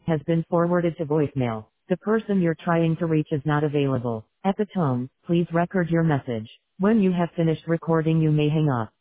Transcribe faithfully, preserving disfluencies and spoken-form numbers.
has been forwarded to voicemail. The person you're trying to reach is not available. At the tone, please record your message. When you have finished recording, you may hang up.